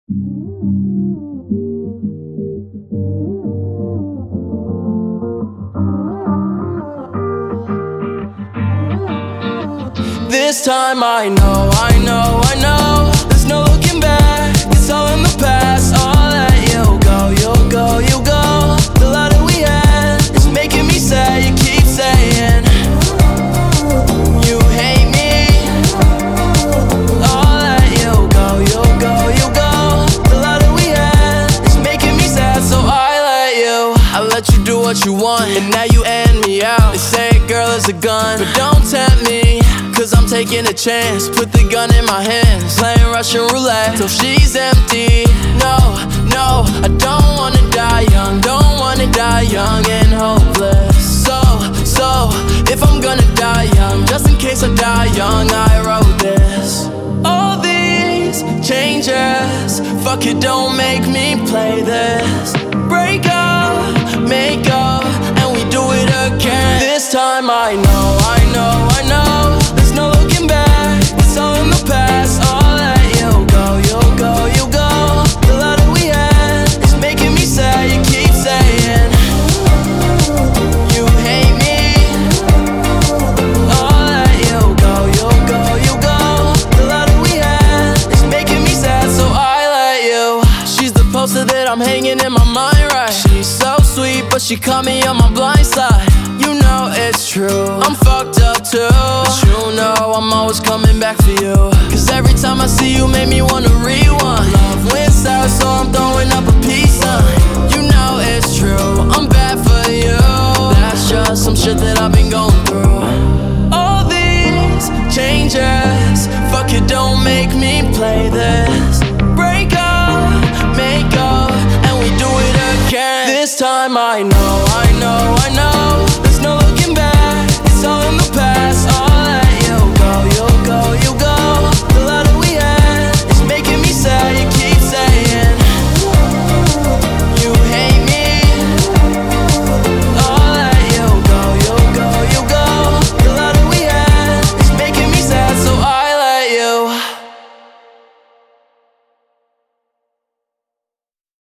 This time I know, there's no looking back, it's all in the past. I'll let you go, you'll go, you go. The love that we had is making me sad, you keep saying you hate me. I'll let you go, you'll go, you go. The love that we had is making me sad, so I let you do what you want, and now you end me out. They say a girl is a gun, but don't tempt me, cause I'm taking a chance. Put the gun in my hands, playing Russian roulette till she's empty. No, no, I don't wanna die young, don't wanna die young and hopeless. So, if I'm gonna die young, just in case I die young, I wrote this. All these changes, fuck it, don't make me play this. Break up, make up, and we do it again. This time I know, there's no looking back, it's all in the past. I'll let you go, you'll go, you go. The love that we had is making me sad, you keep saying you hate me. I'll let you go, you'll go, you go. The love that we had is making me sad, so I let you. She's the poster that I'm hanging in my mind, right? She's so sweet, but she caught me on my blind side. You know it's true, I'm fucked up too, but you know I'm always coming back for you. Cause every time I see you make me wanna rewind. Love went south, so I'm throwing up a peace sign. You know it's true, I'm bad for you. That's just some shit that I've been going through. All these changes, fuck it, don't make me play this. Break up, make up, and we do it again. This time I know,